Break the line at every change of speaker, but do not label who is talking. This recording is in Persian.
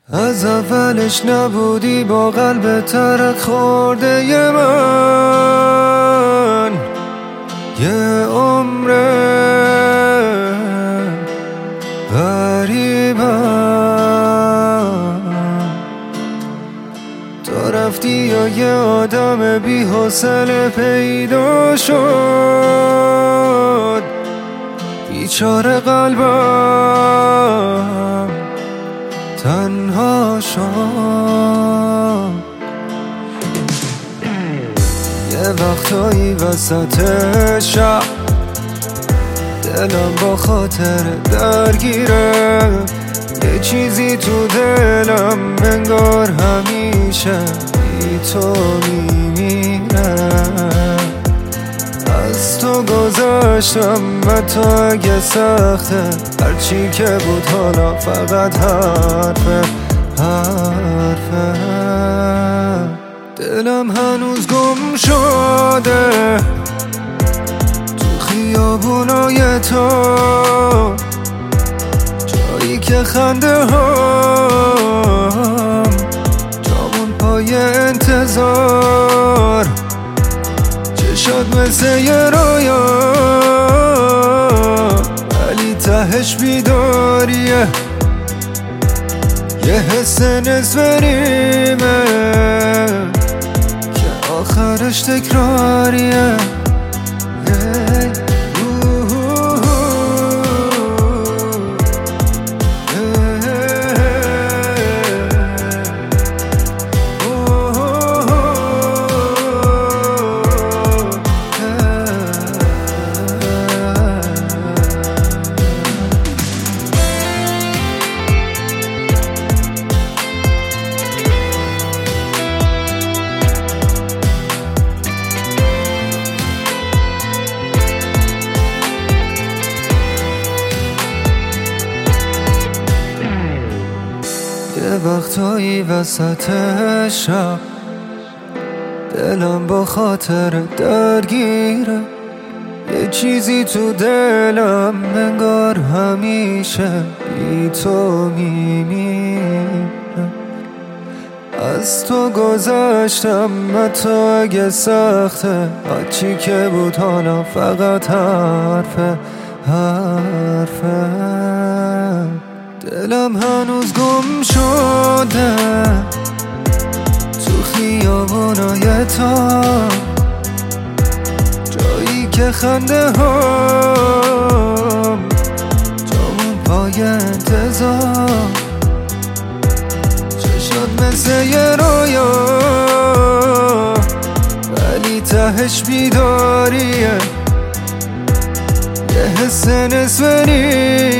از اولش نبودی با قلب ترک خورده ی من یه عمره غریبم. تو رفتی یا یه آدم بی حوصله پیدا شد، بیچاره قلبم تنها شد. یه وقتایی وسط شب دلم با خاطر درگیره، یه چیزی تو دلم انگار همیشه بی تو میمیره. از تو گذشتم حتی اگه سخته، هرچی که بود حالا فقط حرفه. دلم هنوز گم شده تو خیابونای تو، جایی که خنده هم جامون پای انتظار، چشات مثل یه رویا ولی تهش بیداریه، یه حس نصف نیمه که آخرش تکراریه. یه وقتایی وسط شب دلم با خاطر درگیره، یه چیزی تو دلم انگار همیشه بی تو میمیره. از تو گذشتم حتی اگه سخته، هرچی که بود حالا فقط حرفه. دلم هنوز گم شده تو خیابونای تو، جایی که خنده هم جامون پای انتظار، چشات مثل یه رویا ولی تهش بیداریه، یه حس نصف نیمه